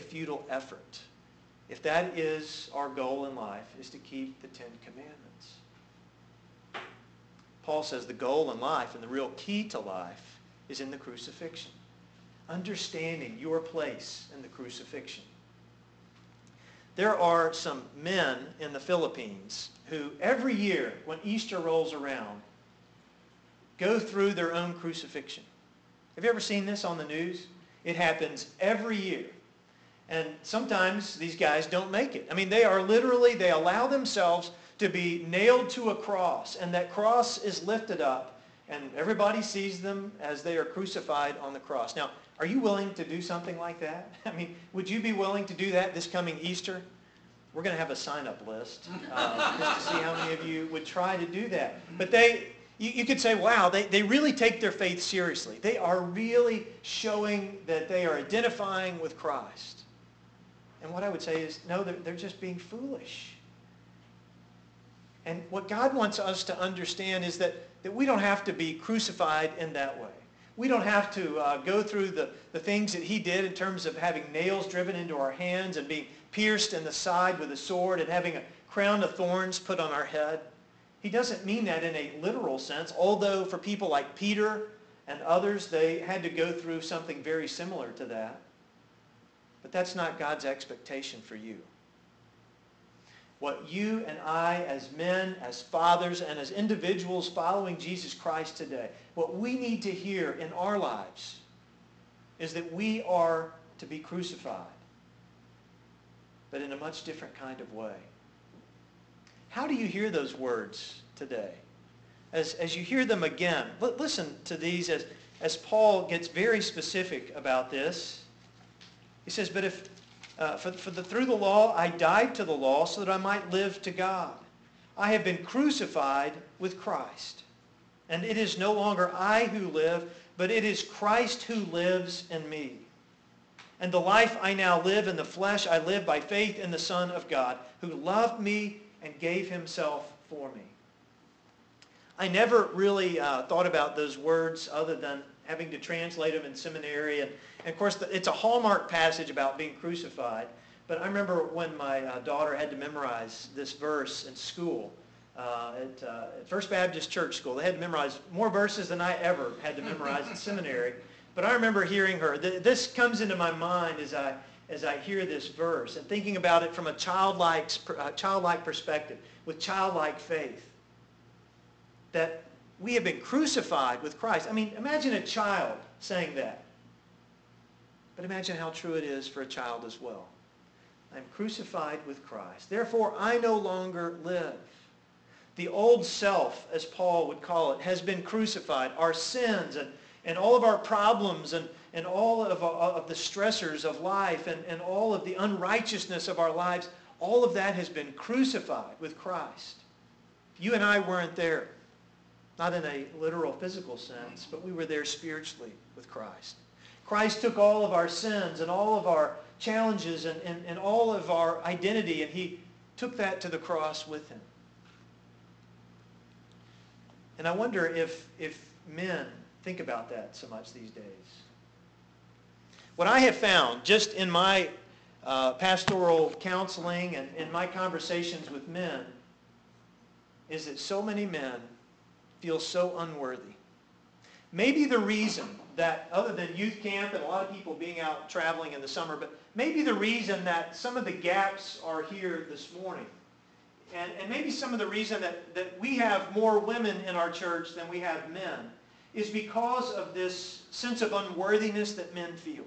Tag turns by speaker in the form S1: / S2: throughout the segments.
S1: futile effort if that is our goal in life, is to keep the Ten Commandments. Paul says the goal in life and the real key to life is in the crucifixion. Understanding your place in the crucifixion. There are some men in the Philippines who every year when Easter rolls around go through their own crucifixion. Have you ever seen this on the news? It happens every year. And sometimes these guys don't make it. I mean, they allow themselves to be nailed to a cross, and that cross is lifted up, and everybody sees them as they are crucified on the cross. Now, are you willing to do something like that? I mean, would you be willing to do that this coming Easter? We're going to have a sign-up list just to see how many of you would try to do that. But you could say, wow, they really take their faith seriously. They are really showing that they are identifying with Christ. And what I would say is, no, they're just being foolish. And what God wants us to understand is that we don't have to be crucified in that way. We don't have to go through the things that he did in terms of having nails driven into our hands and being pierced in the side with a sword and having a crown of thorns put on our head. He doesn't mean that in a literal sense, although for people like Peter and others, they had to go through something very similar to that. But that's not God's expectation for you. What you and I as men, as fathers, and as individuals following Jesus Christ today, what we need to hear in our lives is that we are to be crucified, but in a much different kind of way. How do you hear those words today? As you hear them again, listen to these as Paul gets very specific about this. He says, but if through the law I died to the law so that I might live to God. I have been crucified with Christ. And it is no longer I who live, but it is Christ who lives in me. And the life I now live in the flesh, I live by faith in the Son of God, who loved me and gave himself for me. I never really thought about those words other than having to translate them in seminary. And of course, it's a hallmark passage about being crucified. But I remember when my daughter had to memorize this verse in school, at First Baptist Church School. They had to memorize more verses than I ever had to memorize in seminary. But I remember hearing her. This comes into my mind as I hear this verse and thinking about it from a childlike perspective, with childlike faith, that we have been crucified with Christ. I mean, imagine a child saying that. But imagine how true it is for a child as well. I'm crucified with Christ. Therefore, I no longer live. The old self, as Paul would call it, has been crucified. Our sins and all of our problems and all of the stressors of life and all of the unrighteousness of our lives, all of that has been crucified with Christ. You and I weren't there. Not in a literal physical sense, but we were there spiritually with Christ. Christ took all of our sins and all of our challenges and all of our identity, and he took that to the cross with him. And I wonder if men think about that so much these days. What I have found just in my pastoral counseling and in my conversations with men is that so many men feel so unworthy. Maybe the reason that, other than youth camp and a lot of people being out traveling in the summer, but maybe the reason that some of the gaps are here this morning, and maybe some of the reason that we have more women in our church than we have men, is because of this sense of unworthiness that men feel.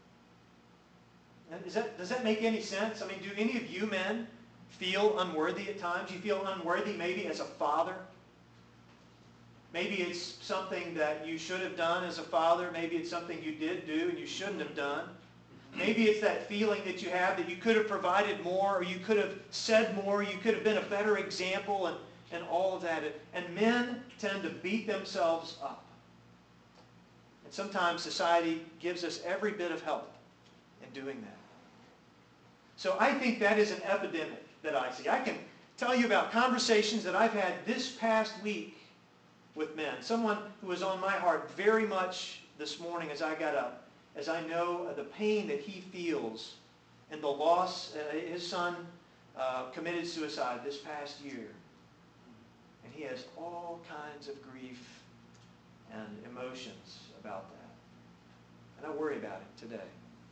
S1: Does that make any sense? I mean, do any of you men feel unworthy at times? You feel unworthy maybe as a father? Maybe it's something that you should have done as a father. Maybe it's something you did do and you shouldn't have done. Maybe it's that feeling that you have that you could have provided more, or you could have said more, you could have been a better example, and all of that. And men tend to beat themselves up. And sometimes society gives us every bit of help in doing that. So I think that is an epidemic that I see. I can tell you about conversations that I've had this past week with men. Someone who was on my heart very much this morning as I got up, as I know the pain that he feels and the loss. His son committed suicide this past year. And he has all kinds of grief and emotions about that. And I worry about it today.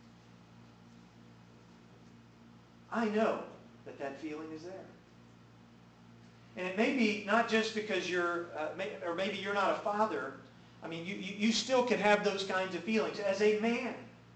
S1: I know that that feeling is there. And it may be not just because you're, or maybe you're not a father. I mean, you still can have those kinds of feelings as a man.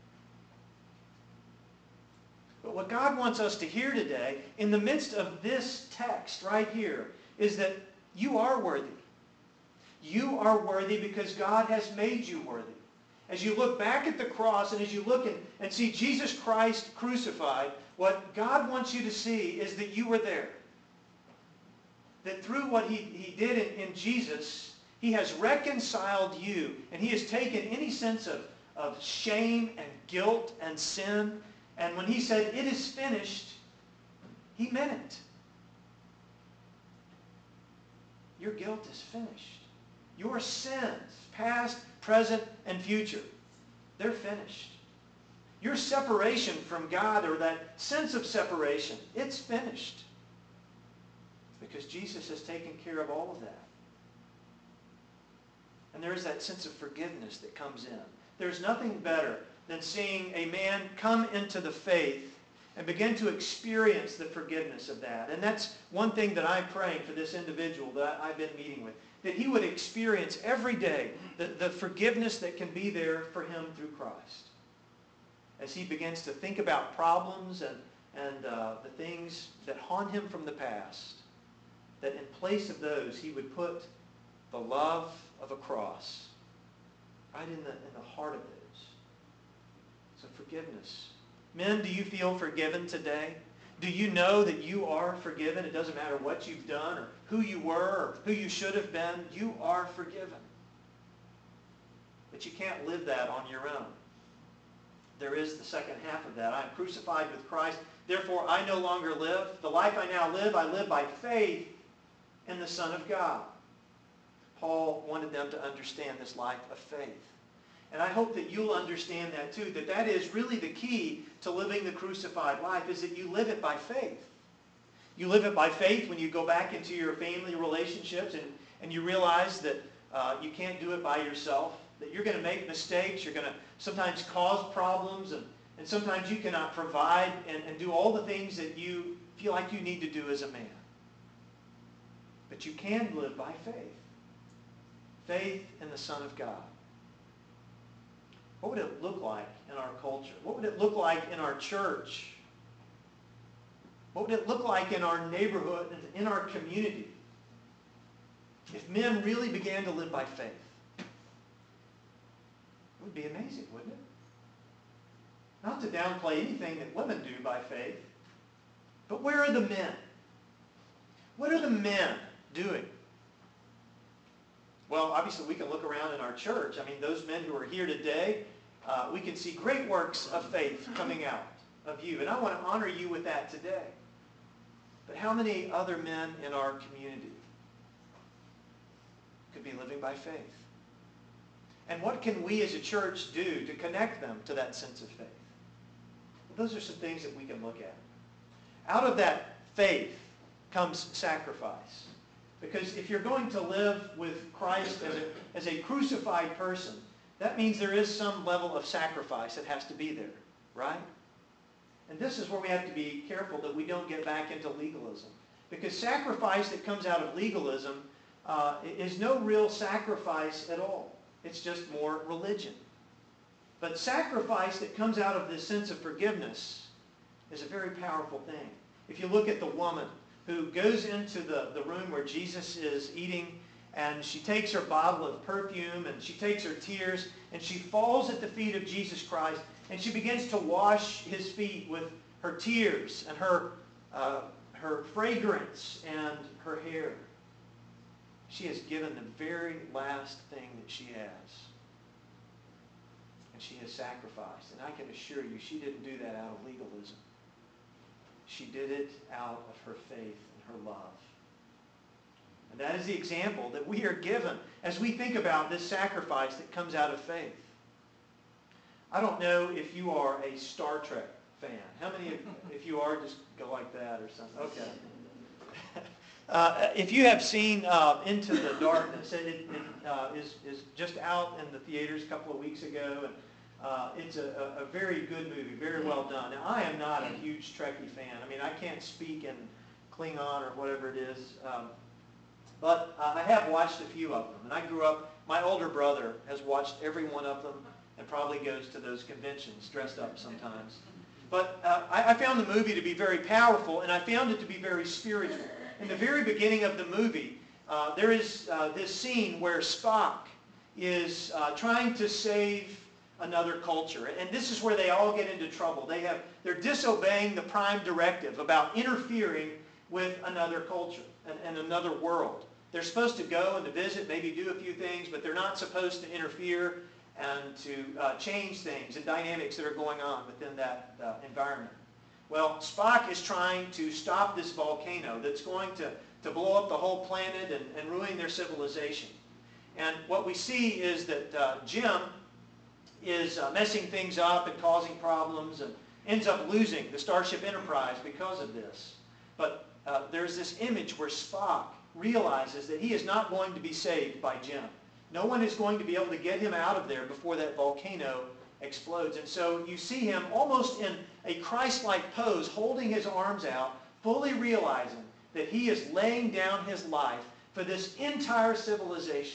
S1: But what God wants us to hear today, in the midst of this text right here, is that you are worthy. You are worthy because God has made you worthy. As you look back at the cross and as you look and see Jesus Christ crucified, what God wants you to see is that you were there. That through what He did in Jesus, He has reconciled you, and He has taken any sense of shame and guilt and sin. And when He said, "It is finished," He meant it. Your guilt is finished. Your sins, past, present, and future, they're finished. Your separation from God, or that sense of separation, it's finished. Because Jesus has taken care of all of that. And there is that sense of forgiveness that comes in. There's nothing better than seeing a man come into the faith and begin to experience the forgiveness of that. And that's one thing that I'm praying for this individual that I've been meeting with. That he would experience every day the forgiveness that can be there for him through Christ. As he begins to think about problems and the things that haunt him from the past, that in place of those he would put the love of a cross right in the heart of those. So forgiveness. Men, do you feel forgiven today? Do you know that you are forgiven? It doesn't matter what you've done or who you were or who you should have been. You are forgiven. But you can't live that on your own. There is the second half of that. I am crucified with Christ. Therefore, I no longer live. The life I now live, I live by faith in the Son of God. Paul wanted them to understand this life of faith. And I hope that you'll understand that too, that is really the key to living the crucified life, is that you live it by faith. You live it by faith when you go back into your family relationships and you realize that you can't do it by yourself, that you're going to make mistakes, you're going to sometimes cause problems, and sometimes you cannot provide and do all the things that you feel like you need to do as a man. But you can live by faith. Faith in the Son of God. What would it look like in our culture? What would it look like in our church? What would it look like in our neighborhood and in our community if men really began to live by faith? It would be amazing, wouldn't it? Not to downplay anything that women do by faith, but where are the men? What are the men doing? Well, obviously we can look around in our church. I mean, those men who are here today, we can see great works of faith coming out of you. And I want to honor you with that today. But how many other men in our community could be living by faith? And what can we as a church do to connect them to that sense of faith? Well, those are some things that we can look at. Out of that faith comes sacrifice. Because if you're going to live with Christ as a crucified person, that means there is some level of sacrifice that has to be there, right? And this is where we have to be careful that we don't get back into legalism. Because sacrifice that comes out of legalism is no real sacrifice at all. It's just more religion. But sacrifice that comes out of this sense of forgiveness is a very powerful thing. If you look at the woman who goes into the room where Jesus is eating, and she takes her bottle of perfume, and she takes her tears, and she falls at the feet of Jesus Christ, and she begins to wash his feet with her tears and her fragrance and her hair. She has given the very last thing that she has. And she has sacrificed. And I can assure you, she didn't do that out of legalism. She did it out of her faith and her love. And that is the example that we are given as we think about this sacrifice that comes out of faith. I don't know if you are a Star Trek fan? How many, if you are, just go like that or something. Okay. If you have seen Into the Darkness, it is just out in the theaters a couple of weeks ago, and it's a very good movie, very well done. Now, I am not a huge Trekkie fan. I mean, I can't speak in Klingon or whatever it is, but I have watched a few of them. And I grew up, my older brother has watched every one of them and probably goes to those conventions dressed up sometimes. But I found the movie to be very powerful, and I found it to be very spiritual. In the very beginning of the movie, there is this scene where Spock is trying to save another culture. And this is where they all get into trouble. They're disobeying the prime directive about interfering with another culture and another world. They're supposed to go and to visit, maybe do a few things, but they're not supposed to interfere and to change things and dynamics that are going on within that environment. Well, Spock is trying to stop this volcano that's going to blow up the whole planet and ruin their civilization. And what we see is that Jim is messing things up and causing problems and ends up losing the Starship Enterprise because of this. But there's this image where Spock realizes that he is not going to be saved by Jim. No one is going to be able to get him out of there before that volcano explodes. And so you see him almost in a Christ-like pose, holding his arms out, fully realizing that he is laying down his life for this entire civilization.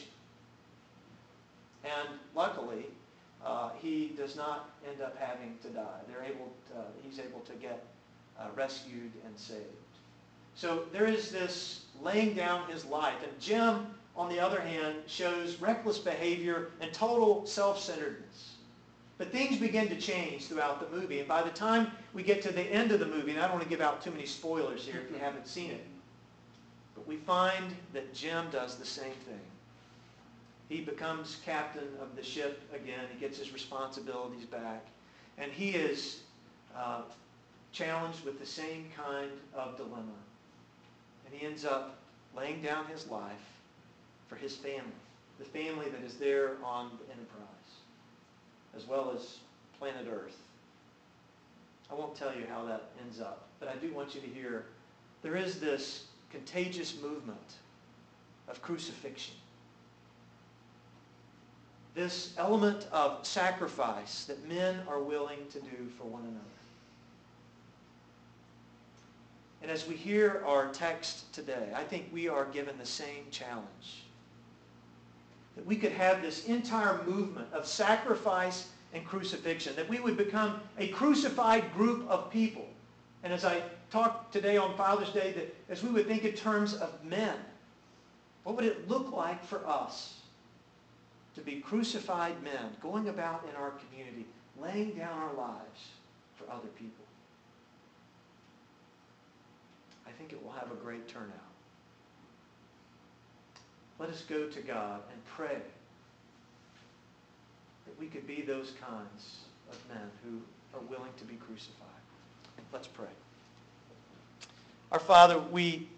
S1: And luckily, he does not end up having to die. He's able to get rescued and saved. So there is this laying down his life. And Jim, on the other hand, shows reckless behavior and total self-centeredness. But things begin to change throughout the movie. And by the time we get to the end of the movie, and I don't want to give out too many spoilers here if you haven't seen it, but we find that Jim does the same thing. He becomes captain of the ship again. He gets his responsibilities back. And he is challenged with the same kind of dilemma. And he ends up laying down his life for his family, the family that is there on the Enterprise, as well as planet Earth. I won't tell you how that ends up, but I do want you to hear there is this contagious movement of crucifixion. This element of sacrifice that men are willing to do for one another. And as we hear our text today, I think we are given the same challenge. That we could have this entire movement of sacrifice and crucifixion, that we would become a crucified group of people. And as I talked today on Father's Day, that as we would think in terms of men, what would it look like for us to be crucified men, going about in our community, laying down our lives for other people? I think it will have a great turnout. Let us go to God and pray that we could be those kinds of men who are willing to be crucified. Let's pray. Our Father, we